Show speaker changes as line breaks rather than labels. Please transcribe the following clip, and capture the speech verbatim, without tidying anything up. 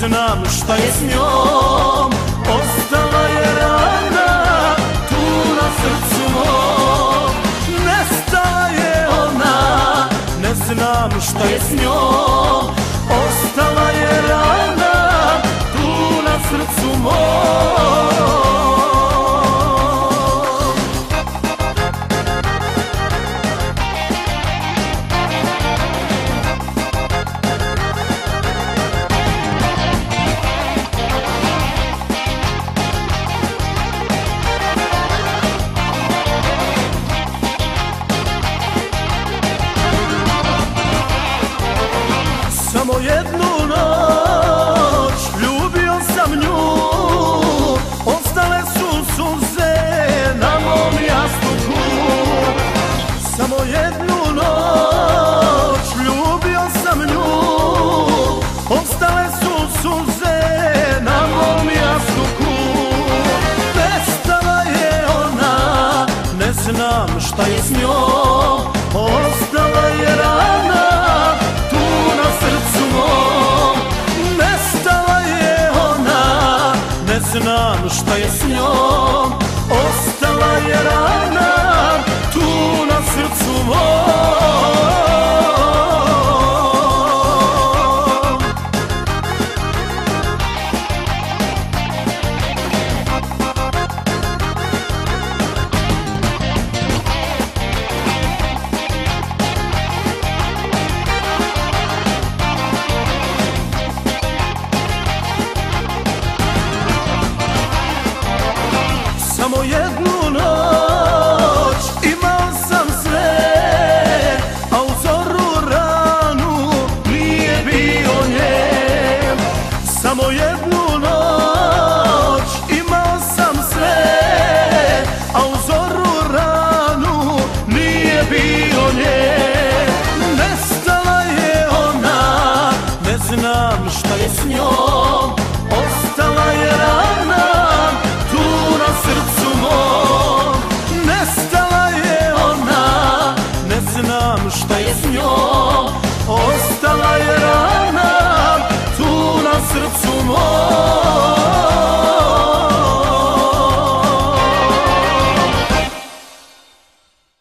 znam šta je s njom, ostala je rana tu na srcu mom. Nestala je ona, ne znam šta je s njom, ostala je rana tu na srcu mom. Samo jednu noć ljubio sam nju, ostale su suze na mom jastuku. Samo jednu noć ljubio sam nju, ostale su suze na mom jastuku. Nestala je ona, ne znam šta je s njom, ostala je rana tu na srcu mom. Nestala je ona, ne znam šta je s njom, ostala je rana tu na srcu mom. Samo jednu noć imao sam sve, a u zoru ranu nije bio njen. Samo jednu noć imao sam sve, a u zoru ranu nije bio njen. Nestala je ona, ne znam šta je s njom, ostala je rana tu na srcu mom. Nestala je ona, ne znam šta je s njom, ostala je rana tu na srcu mom.